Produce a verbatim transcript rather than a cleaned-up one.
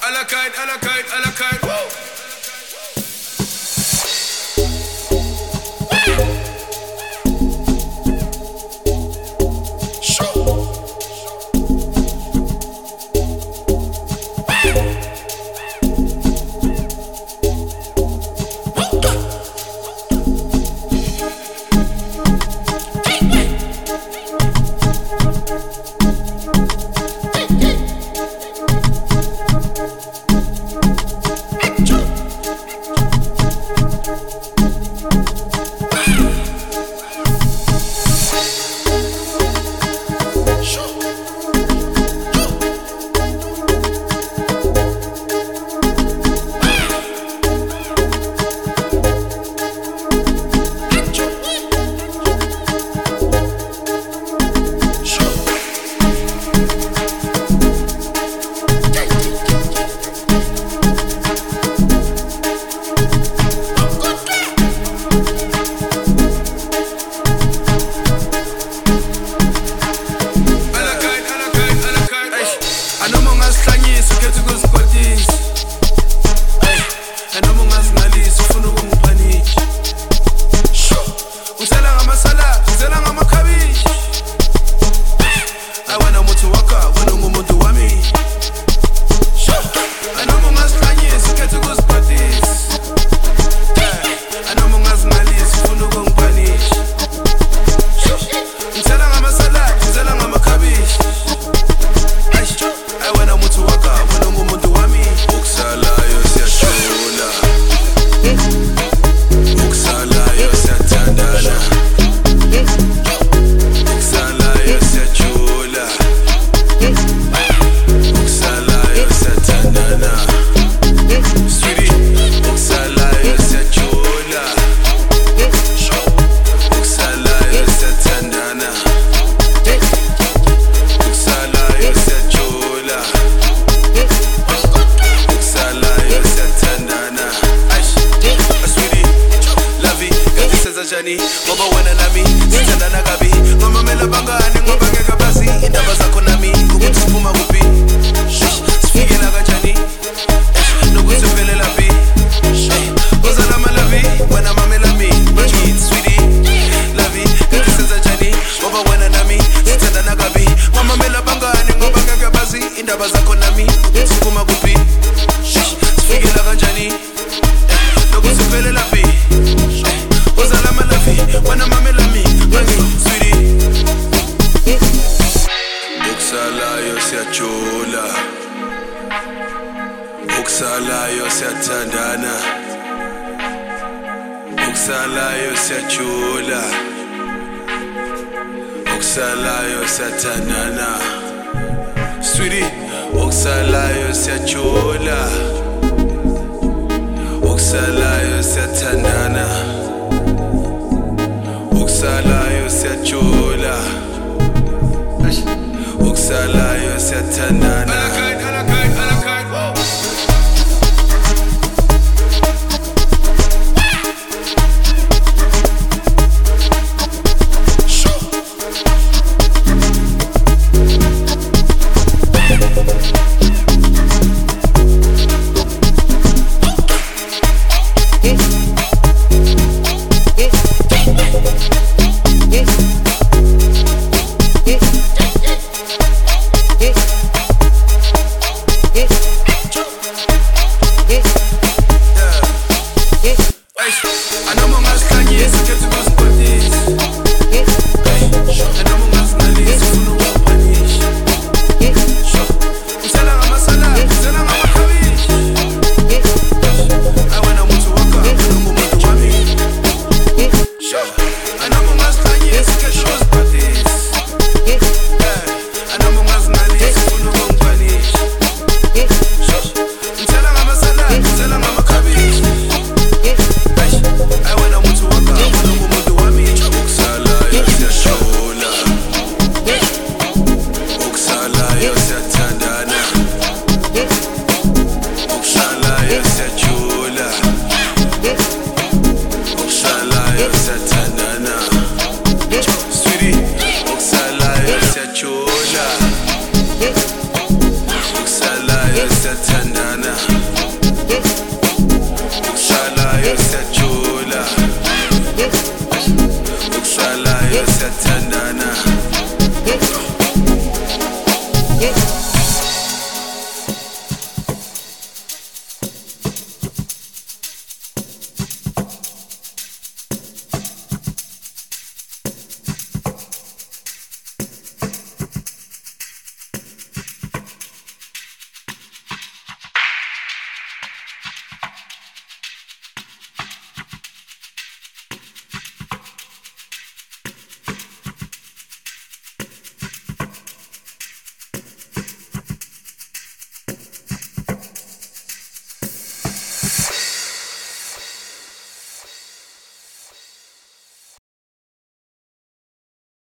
Alakite, alakite, alakite, woo! Ngoba wena nami sithandana kabi ngamamela bangani ngoba ngeke bazi indaba zakho nami ukuthi siphuma kuphi sifikela kanjani nokuthi uvelela phi uzala malavi wena mamela mi bathi sweetie lavi kanti senza njani ngoba wena nami sithandana kabi ngamamela bangani ngoba ngeke bazi indaba zakho nami ukuthi siphuma kuphi sifikela kanjani nokuthi uvelela phi uzala malavi wena mamela mi bathi sweetie ukusalayo siyajula ukusalayo siyathandana ukusalayo siyajula ukusalayo siyathandana sweetie ukusalayo siyajula ukusalayo siyathandana ukusalayo siyajula ukusalayo siyathandana Alakite, alakite, alakite, woo! Ukusalayo siyathandana